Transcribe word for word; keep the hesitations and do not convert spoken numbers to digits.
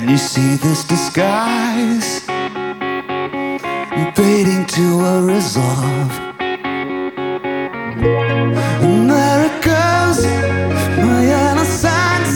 And you see this disguise fading to a resolve. And there it goes,